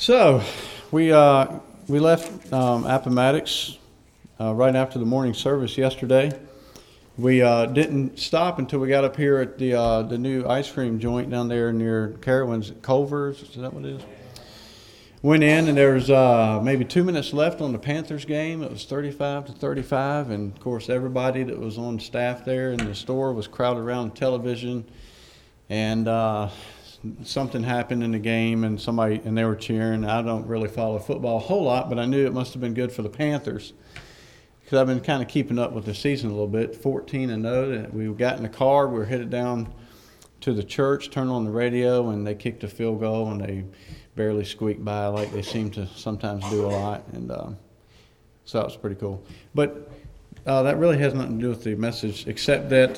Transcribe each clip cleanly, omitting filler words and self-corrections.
So we left Appomattox right after the morning service yesterday. We didn't stop until we got up here at the new ice cream joint down there near Carowinds, Culver's. Is that what it is? Went in and there was maybe 2 minutes left on the Panthers game. It was 35-35, and of course everybody that was on staff there in the store was crowded around the television, and something happened in the game, and they were cheering. I don't really follow football a whole lot, but I knew it must have been good for the Panthers because I've been kind of keeping up with the season a little bit. 14-0. We got in the car. We were headed down to the church, turned on the radio, and they kicked a field goal, and they barely squeaked by like they seem to sometimes do a lot. And so that was pretty cool. But that really has nothing to do with the message, except that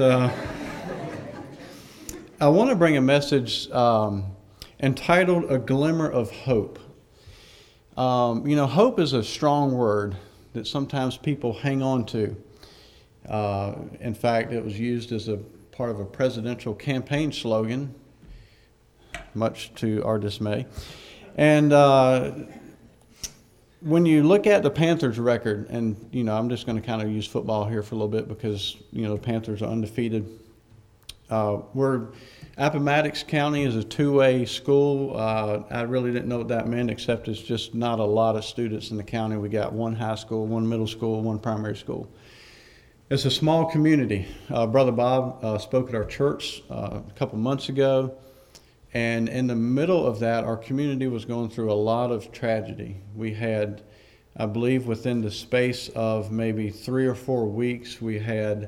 I want to bring a message entitled A Glimmer of Hope. Hope is a strong word that sometimes people hang on to. In fact, it was used as a part of a presidential campaign slogan, much to our dismay. And when you look at the Panthers record, and I'm just going to kind of use football here for a little bit because the Panthers are undefeated. Appomattox County is a two-way school. I really didn't know what that meant, except it's just not a lot of students in the county. We got one high school, one middle school, one primary school. It's a small community. Brother Bob spoke at our church a couple months ago, and in the middle of that, our community was going through a lot of tragedy. We had, I believe, within the space of maybe 3 or 4 weeks, we had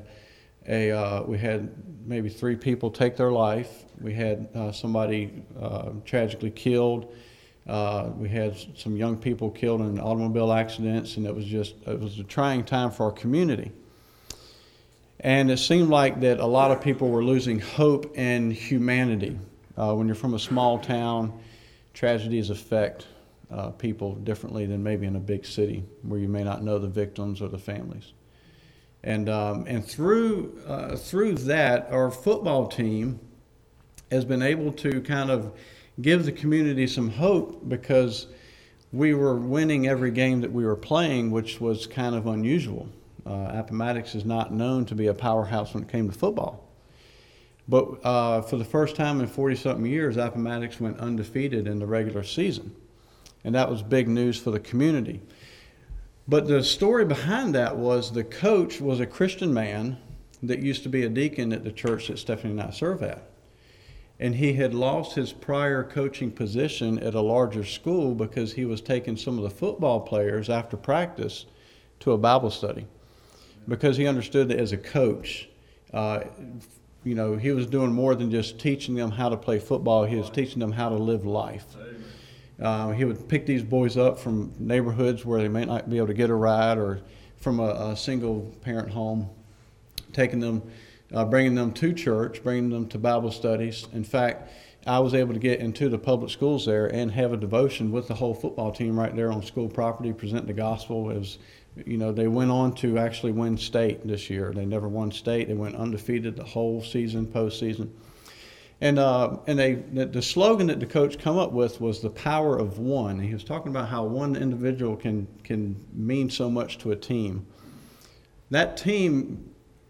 maybe 3 people take their life. We had somebody tragically killed. We had some young people killed in automobile accidents, and it was a trying time for our community. And it seemed like that a lot of people were losing hope in humanity. When you're from a small town, tragedies affect people differently than maybe in a big city where you may not know the victims or the families. And through that, our football team has been able to kind of give the community some hope because we were winning every game that we were playing, which was kind of unusual. Appomattox is not known to be a powerhouse when it came to football. But for the first time in 40-something years, Appomattox went undefeated in the regular season. And that was big news for the community. But the story behind that was the coach was a Christian man that used to be a deacon at the church that Stephanie and I serve at. And he had lost his prior coaching position at a larger school because he was taking some of the football players after practice to a Bible study. Because he understood that as a coach, he was doing more than just teaching them how to play football. He was teaching them how to live life. He would pick these boys up from neighborhoods where they may not be able to get a ride, or from a single parent home, taking them, bringing them to church, bringing them to Bible studies. In fact, I was able to get into the public schools there and have a devotion with the whole football team right there on school property, present the gospel. It was, they went on to actually win state this year. They never won state. They went undefeated the whole season, postseason. And the slogan that the coach come up with was the power of one. He was talking about how one individual can mean so much to a team. That team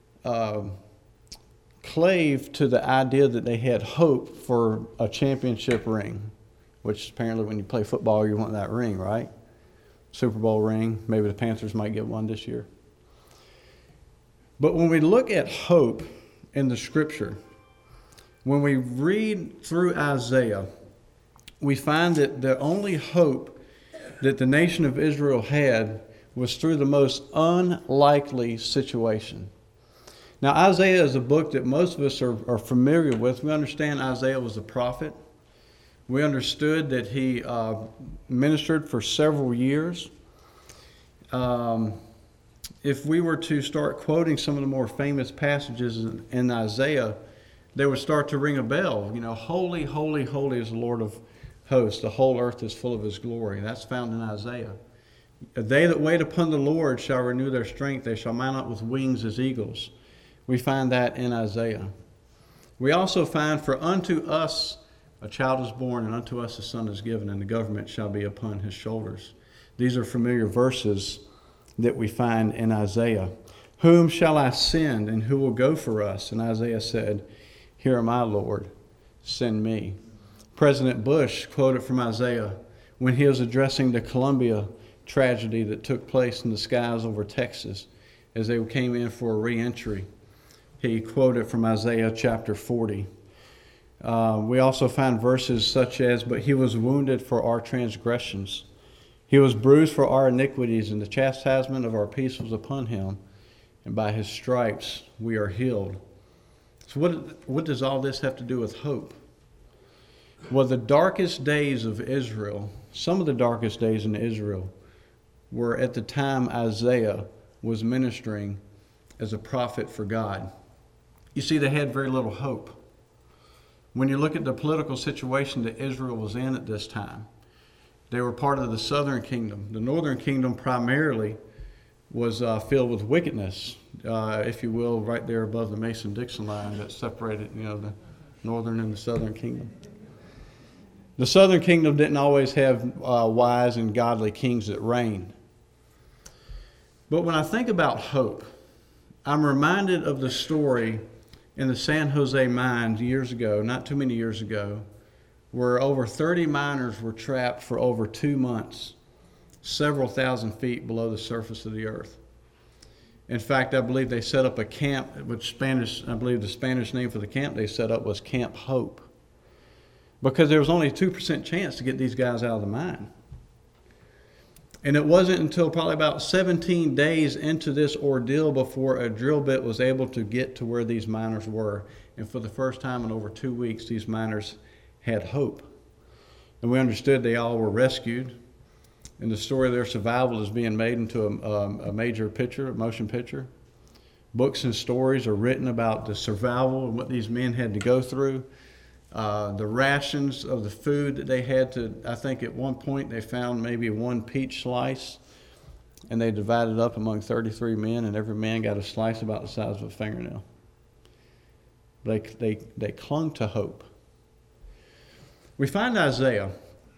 clave to the idea that they had hope for a championship ring, which apparently when you play football, you want that ring, right? Super Bowl ring. Maybe the Panthers might get one this year. But when we look at hope in the Scripture, when we read through Isaiah, we find that the only hope that the nation of Israel had was through the most unlikely situation. Now, Isaiah is a book that most of us are familiar with. We understand Isaiah was a prophet. We understood that he ministered for several years. If we were to start quoting some of the more famous passages in Isaiah, they would start to ring a bell. Holy, holy, holy is the Lord of hosts. The whole earth is full of his glory. That's found in Isaiah. They that wait upon the Lord shall renew their strength. They shall mount up with wings as eagles. We find that in Isaiah. We also find, for unto us A child is born, and unto us a son is given, and the government shall be upon his shoulders. These are familiar verses that we find in Isaiah. Whom shall I send, and who will go for us? And Isaiah said, Here am I, Lord, send me. President Bush quoted from Isaiah when he was addressing the Columbia tragedy that took place in the skies over Texas as they came in for a re-entry. He quoted from Isaiah chapter 40. We also find verses such as, But he was wounded for our transgressions. He was bruised for our iniquities, and the chastisement of our peace was upon him. And by his stripes we are healed. So what does all this have to do with hope? Well, the darkest days of Israel, some of the darkest days in Israel, were at the time Isaiah was ministering as a prophet for God. You see, they had very little hope. When you look at the political situation that Israel was in at this time, they were part of the southern kingdom. The northern kingdom primarily was filled with wickedness, if you will, right there above the Mason-Dixon line that separated, the northern and the southern kingdom. The southern kingdom didn't always have wise and godly kings that reigned. But when I think about hope, I'm reminded of the story in the San Jose mines years ago, not too many years ago, where over 30 miners were trapped for over 2 months, several thousand feet below the surface of the earth. In fact, I believe they set up a camp, which I believe the Spanish name for the camp they set up was Camp Hope, because there was only a 2% chance to get these guys out of the mine. And it wasn't until probably about 17 days into this ordeal before a drill bit was able to get to where these miners were. And for the first time in over 2 weeks, these miners had hope. And we understood they all were rescued. And the story of their survival is being made into a major picture, a motion picture. Books and stories are written about the survival and what these men had to go through. The rations of the food that they had to, I think at one point they found maybe one peach slice, and they divided up among 33 men, and every man got a slice about the size of a fingernail. They clung to hope. We find Isaiah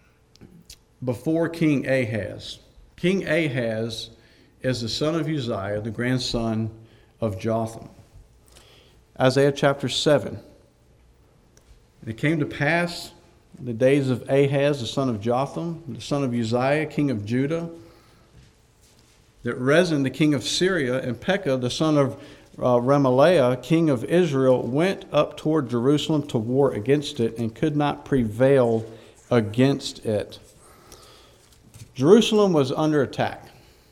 before King Ahaz. King Ahaz is the son of Uzziah, the grandson of Jotham. Isaiah chapter 7. It came to pass in the days of Ahaz, the son of Jotham, the son of Uzziah, king of Judah, that Rezin, the king of Syria, and Pekah, the son of Remaliah, king of Israel, went up toward Jerusalem to war against it and could not prevail against it. Jerusalem was under attack.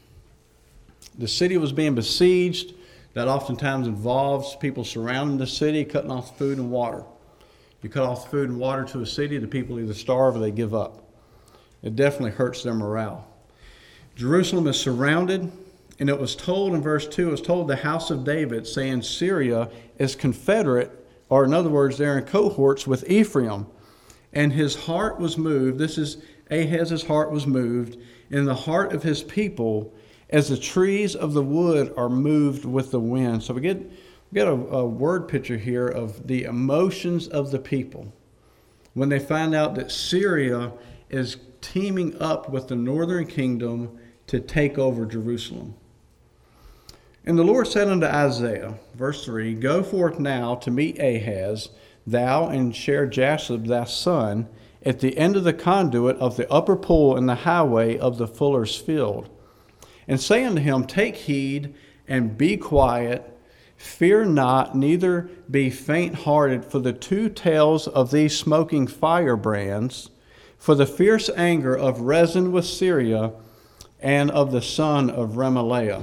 The city was being besieged. That oftentimes involves people surrounding the city, cutting off food and water. You cut off food and water to a city, the people either starve or they give up. It definitely hurts their morale. Jerusalem is surrounded, and it was told in verse 2, it was told the house of David, saying Syria is confederate, or in other words, they're in cohorts with Ephraim. And his heart was moved, this is Ahaz's heart was moved, in the heart of his people, as the trees of the wood are moved with the wind. So we get a word picture here of the emotions of the people when they find out that Syria is teaming up with the northern kingdom to take over Jerusalem. And the Lord said unto Isaiah, verse 3, Go forth now to meet Ahaz, thou and Shear-Jashub thy son, at the end of the conduit of the upper pool in the highway of the fuller's field. And say unto him, Take heed and be quiet, fear not, neither be faint-hearted for the two tails of these smoking firebrands, for the fierce anger of Rezin with Syria and of the son of Remaliah.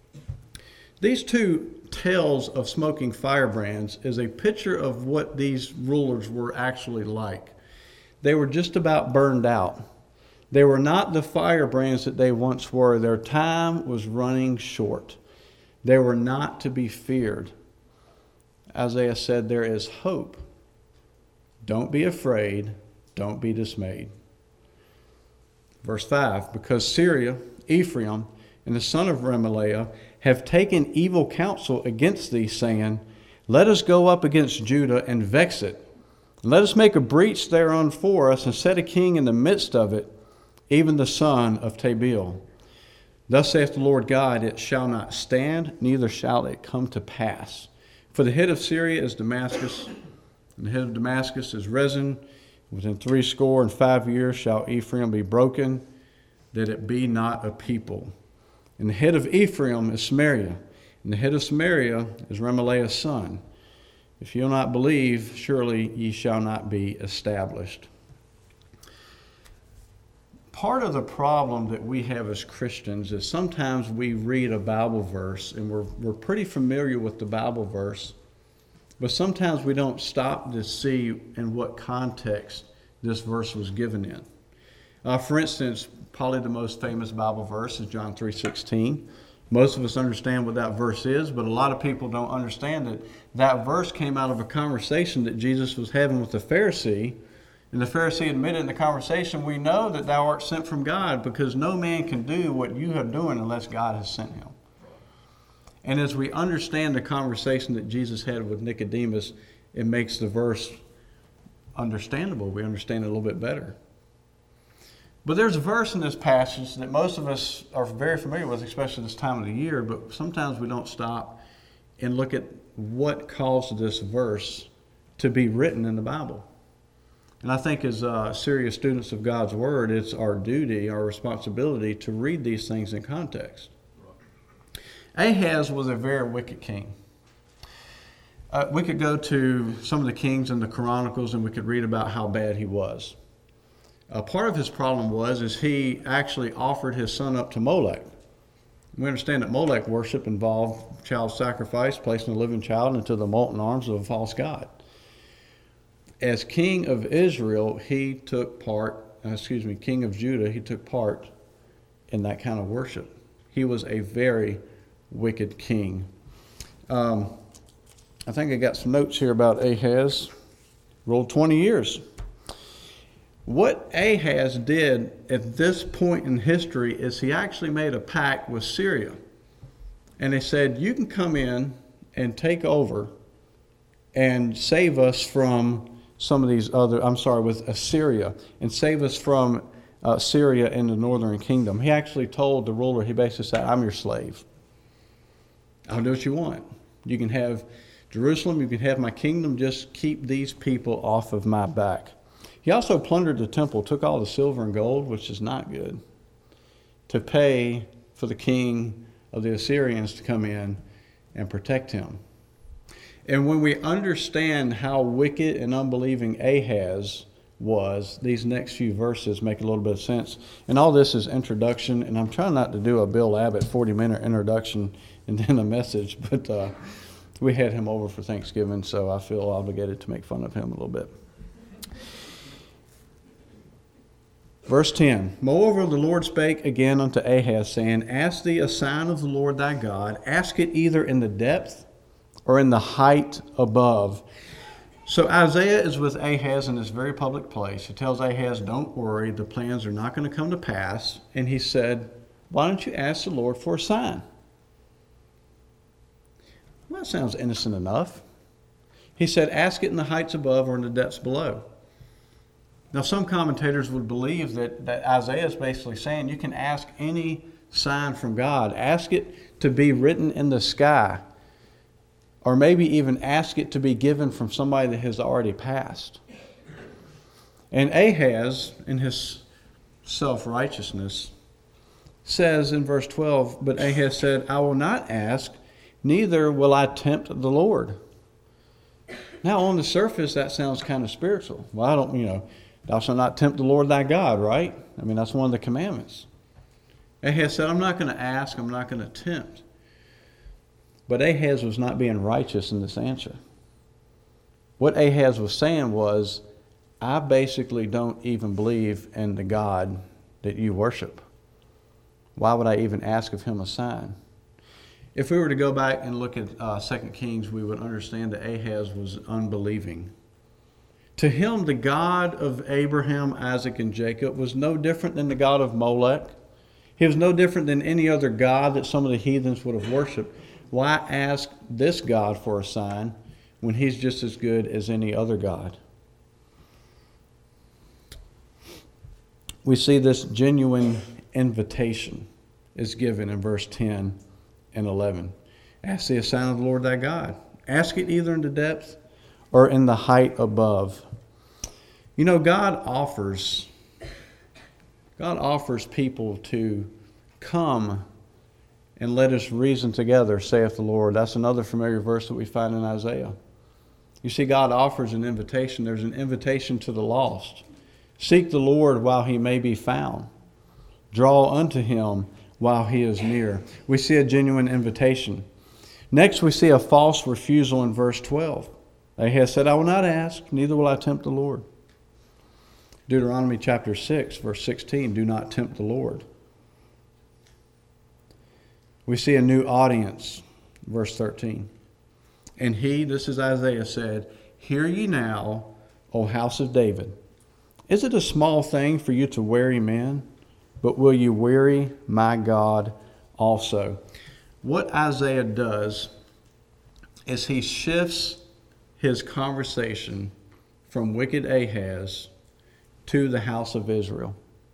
These two tails of smoking firebrands is a picture of what these rulers were actually like. They were just about burned out. They were not the firebrands that they once were. Their time was running short. They were not to be feared. Isaiah said, there is hope. Don't be afraid. Don't be dismayed. Verse 5, because Syria, Ephraim, and the son of Remaliah have taken evil counsel against thee, saying, Let us go up against Judah and vex it, And let us make a breach thereon for us, and set a king in the midst of it, even the son of Tabeel. Thus saith the Lord God, it shall not stand, neither shall it come to pass. For the head of Syria is Damascus, and the head of Damascus is Rezin. Within 65 years shall Ephraim be broken, that it be not a people. And the head of Ephraim is Samaria, and the head of Samaria is Remaliah's son. If ye will not believe, surely ye shall not be established. Part of the problem that we have as Christians is sometimes we read a Bible verse and we're pretty familiar with the Bible verse, but sometimes we don't stop to see in what context this verse was given in. For instance, probably the most famous Bible verse is John 3:16. Most of us understand what that verse is, but a lot of people don't understand that that verse came out of a conversation that Jesus was having with the Pharisee. And the Pharisee admitted in the conversation, we know that thou art sent from God, because no man can do what you are doing unless God has sent him. And as we understand the conversation that Jesus had with Nicodemus, it makes the verse understandable. We understand it a little bit better. But there's a verse in this passage that most of us are very familiar with, especially this time of the year, but sometimes we don't stop and look at what caused this verse to be written in the Bible. And I think as serious students of God's Word, it's our duty, our responsibility to read these things in context. Ahaz was a very wicked king. We could go to some of the kings in the Chronicles and we could read about how bad he was. Part of his problem is he actually offered his son up to Molech. We understand that Molech worship involved child sacrifice, placing a living child into the molten arms of a false god. As king of Israel, king of Judah, he took part in that kind of worship. He was a very wicked king. I think I got some notes here about Ahaz. Ruled 20 years. What Ahaz did at this point in history is he actually made a pact with Syria. And they said, you can come in and take over and save us from with Assyria, and save us from Syria and the northern kingdom. He actually told the ruler, he basically said, I'm your slave. I'll do what you want. You can have Jerusalem, you can have my kingdom, just keep these people off of my back. He also plundered the temple, took all the silver and gold, which is not good, to pay for the king of the Assyrians to come in and protect him. And when we understand how wicked and unbelieving Ahaz was, these next few verses make a little bit of sense. And all this is introduction, and I'm trying not to do a Bill Abbott 40-minute introduction and then a message, but we had him over for Thanksgiving, so I feel obligated to make fun of him a little bit. Verse 10, Moreover, the Lord spake again unto Ahaz, saying, Ask thee a sign of the Lord thy God, ask it either in the depth or in the height above. So Isaiah is with Ahaz in this very public place. He tells Ahaz, don't worry, the plans are not going to come to pass. And he said, why don't you ask the Lord for a sign? Well, that sounds innocent enough. He said, ask it in the heights above or in the depths below. Now, some commentators would believe that Isaiah is basically saying you can ask any sign from God. Ask it to be written in the sky. Or maybe even ask it to be given from somebody that has already passed. And Ahaz, in his self-righteousness, says in verse 12, But Ahaz said, I will not ask, neither will I tempt the Lord. Now, on the surface, that sounds kind of spiritual. Well, thou shalt not tempt the Lord thy God, right? I mean, that's one of the commandments. Ahaz said, I'm not going to ask, I'm not going to tempt. But Ahaz was not being righteous in this answer. What Ahaz was saying was, I basically don't even believe in the God that you worship. Why would I even ask of him a sign? If we were to go back and look at 2 Kings, we would understand that Ahaz was unbelieving. To him, the God of Abraham, Isaac, and Jacob was no different than the God of Molech. He was no different than any other God that some of the heathens would have worshipped. Why ask this God for a sign when he's just as good as any other God? we see this genuine invitation is given in verse 10 and 11. Ask thee a sign of the Lord thy God. Ask it either in the depth or in the height above. You know, God offers people to come and let us reason together, saith the Lord. That's another familiar verse that we find in Isaiah. You see, God offers an invitation. There's an invitation to the lost. Seek the Lord while he may be found. Draw unto him while he is near. We see a genuine invitation. Next, we see a false refusal in verse 12. Ahaz said, I will not ask, neither will I tempt the Lord. Deuteronomy chapter 6, verse 16, do not tempt the Lord. We see a new audience, verse 13. And he, this is Isaiah, said, hear ye now, O house of David. Is it a small thing for you to weary men? But will you weary my God also? What Isaiah does is he shifts his conversation from wicked Ahaz to the house of Israel.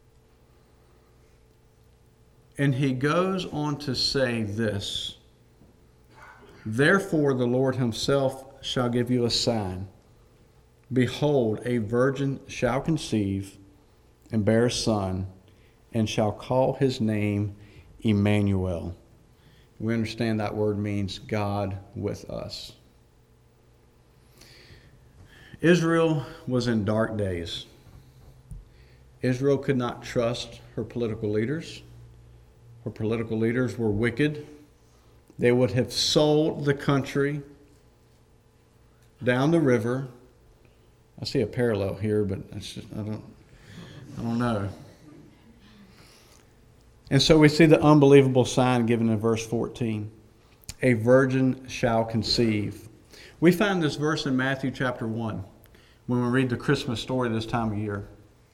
And he goes on to say this, therefore the Lord himself shall give you a sign. Behold, a virgin shall conceive and bear a son, and shall call his name Emmanuel. We understand that word means God with us. Israel was in dark days. Israel could not trust her political leaders. Her political leaders were wicked. They would have sold the country down the river. I see a parallel here, but it's just, I don't know. And so we see the unbelievable sign given in verse 14. A virgin shall conceive. We find this verse in Matthew chapter 1 when we read the Christmas story this time of year.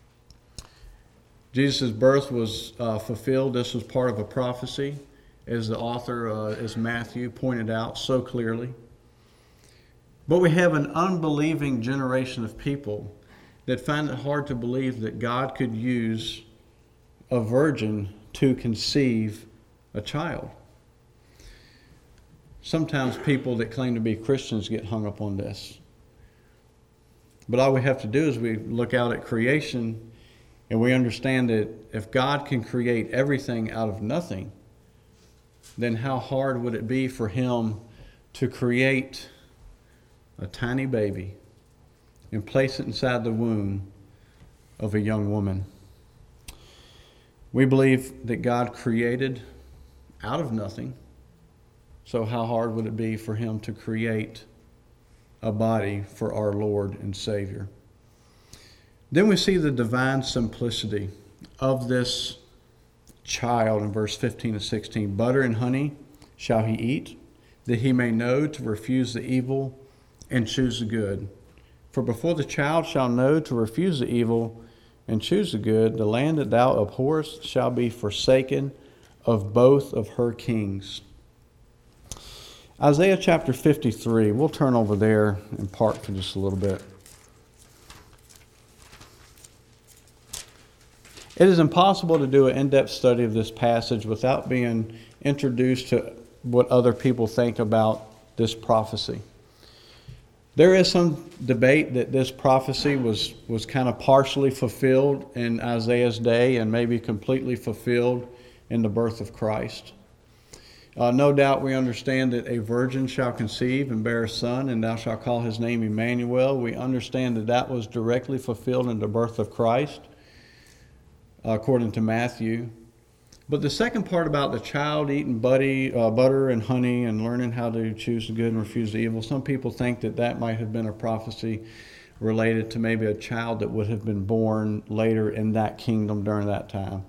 Jesus' birth was fulfilled. This was part of a prophecy, as the author, as Matthew, pointed out so clearly. But we have an unbelieving generation of people that find it hard to believe that God could use a virgin to conceive a child. Sometimes people that claim to be Christians get hung up on this. But all we have to do is we look out at creation and we understand that if God can create everything out of nothing, then how hard would it be for him to create a tiny baby and place it inside the womb of a young woman? We believe that God created out of nothing. So how hard would it be for him to create a body for our Lord and Savior? Then we see the divine simplicity of this child in verse 15 and 16. Butter and honey shall he eat, that he may know to refuse the evil and choose the good. For before the child shall know to refuse the evil and choose the good, the land that thou abhorrest shall be forsaken of both of her kings. Isaiah chapter 53, we'll turn over there and park for just a little bit. It is impossible to do an in-depth study of this passage without being introduced to what other people think about this prophecy. There is some debate that this prophecy was kind of partially fulfilled in Isaiah's day and maybe completely fulfilled in the birth of Christ. No doubt we understand that a virgin shall conceive and bear a son, and thou shalt call his name Emmanuel. We understand that that was directly fulfilled in the birth of Christ, according to Matthew. But the second part about the child eating butter and honey and learning how to choose the good and refuse the evil, some people think that that might have been a prophecy related to maybe a child that would have been born later in that kingdom during that time.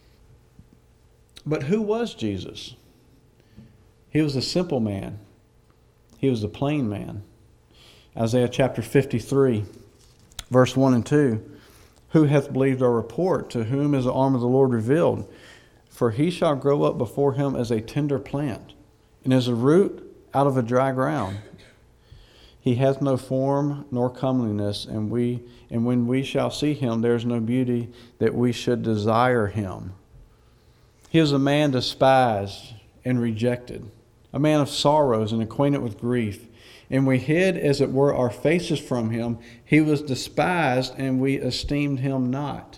But who was Jesus? He was a simple man. He was a plain man. Isaiah chapter 53, verse 1 and 2. Who hath believed our report? To whom is the arm of the Lord revealed? For he shall grow up before him as a tender plant, and as a root out of a dry ground. He hath no form nor comeliness, and when we shall see him, there is no beauty that we should desire him. He is a man despised and rejected, a man of sorrows and acquainted with grief. And we hid, as it were, our faces from him. He was despised, and we esteemed him not.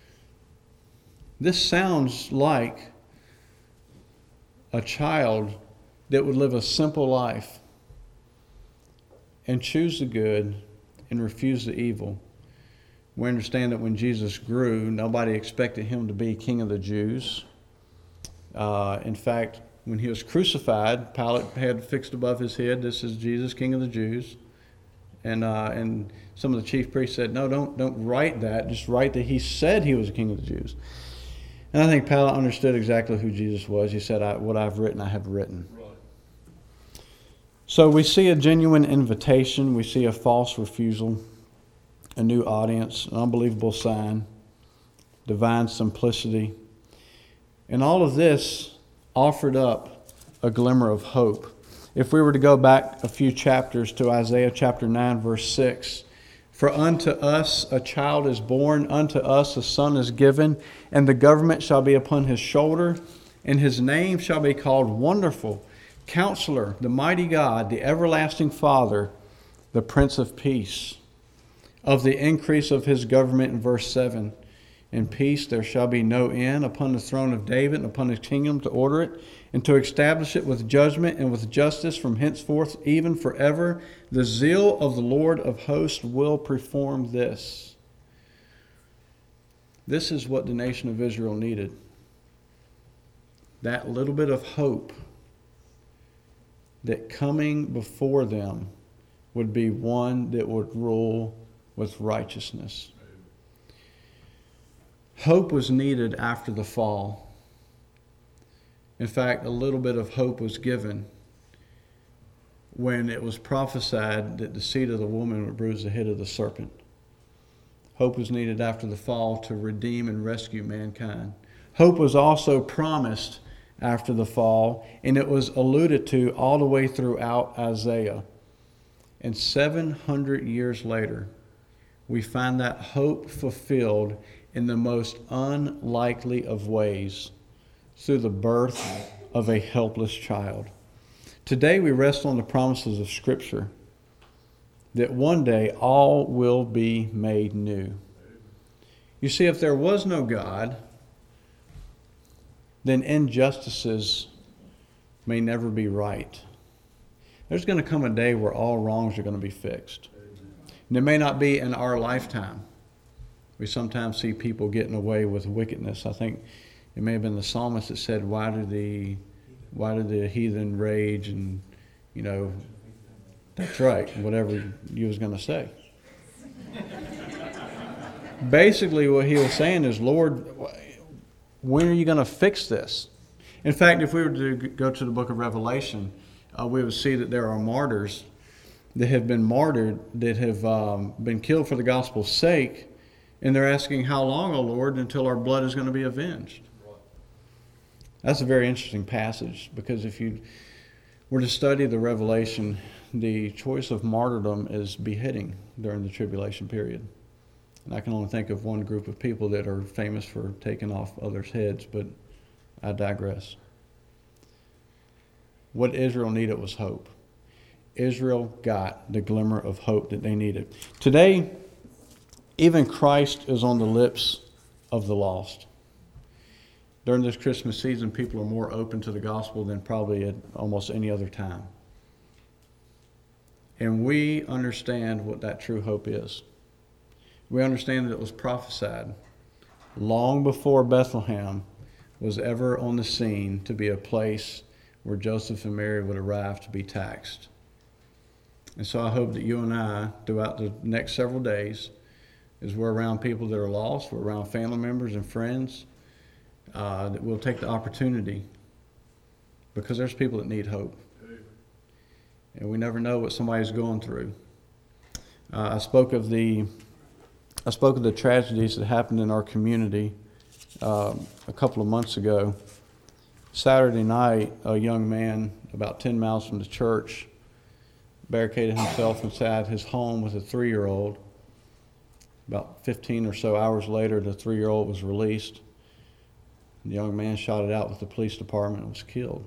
This sounds like a child that would live a simple life and choose the good and refuse the evil. We understand that when Jesus grew, nobody expected him to be King of the Jews. In fact, when he was crucified, Pilate had fixed above his head, "This is Jesus, King of the Jews." And some of the chief priests said, "No, don't write that. Just write that he said he was the King of the Jews." And I think Pilate understood exactly who Jesus was. He said, "What I've written, I have written." So we see a genuine invitation. We see a false refusal, a new audience, an unbelievable sign, divine simplicity. And all of this offered up a glimmer of hope. If we were to go back a few chapters to Isaiah chapter 9, verse 6, "For unto us a child is born, unto us a son is given, and the government shall be upon his shoulder, and his name shall be called Wonderful, Counselor, the Mighty God, the Everlasting Father, the Prince of Peace. Of the increase of his government," in verse 7, "in peace there shall be no end, upon the throne of David and upon his kingdom, to order it and to establish it with judgment and with justice from henceforth even forever. The zeal of the Lord of hosts will perform this." This is what the nation of Israel needed. That little bit of hope that coming before them would be one that would rule with righteousness. Hope was needed after the fall. In fact, a little bit of hope was given when it was prophesied that the seed of the woman would bruise the head of the serpent. Hope was needed after the fall to redeem and rescue mankind. Hope was also promised after the fall, and it was alluded to all the way throughout Isaiah. And 700 years later, we find that hope fulfilled in the most unlikely of ways, through the birth of a helpless child. Today we rest on the promises of Scripture that one day all will be made new. You see, if there was no God, then injustices may never be right. There's going to come a day where all wrongs are going to be fixed. And it may not be in our lifetime. We sometimes see people getting away with wickedness. I think it may have been the psalmist that said, why do the heathen rage? And, that's right, whatever you was going to say. Basically, what he was saying is, Lord, when are you going to fix this? In fact, if we were to go to the book of Revelation, we would see that there are martyrs that have been martyred, that have been killed for the gospel's sake, and they're asking, how long, O Lord, until our blood is going to be avenged? That's a very interesting passage, because if you were to study the Revelation, the choice of martyrdom is beheading during the tribulation period. And I can only think of one group of people that are famous for taking off others' heads, but I digress. What Israel needed was hope. Israel got the glimmer of hope that they needed. Today, even Christ is on the lips of the lost. During this Christmas season, people are more open to the gospel than probably at almost any other time. And we understand what that true hope is. We understand that it was prophesied long before Bethlehem was ever on the scene to be a place where Joseph and Mary would arrive to be taxed. And so I hope that you and I, throughout the next several days, as we're around people that are lost, we're around family members and friends, that we'll take the opportunity, because there's people that need hope. And we never know what somebody's going through. I spoke of the tragedies that happened in our community a couple of months ago. Saturday night, a young man about 10 miles from the church barricaded himself inside his home with a 3-year-old. About 15 or so hours later, the 3-year-old was released. The young man shot it out with the police department and was killed.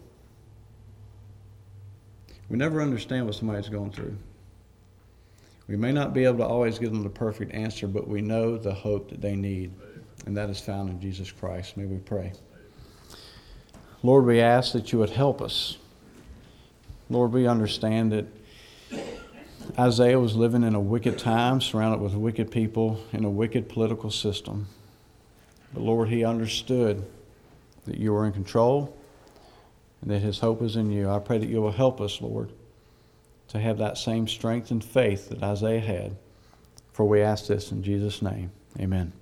We never understand what somebody's going through. We may not be able to always give them the perfect answer, but we know the hope that they need, and that is found in Jesus Christ. May we pray. Lord, we ask that you would help us. Lord, we understand that Isaiah was living in a wicked time, surrounded with wicked people in a wicked political system. But Lord, he understood that you were in control and that his hope is in you. I pray that you will help us, Lord, to have that same strength and faith that Isaiah had. For we ask this in Jesus' name. Amen.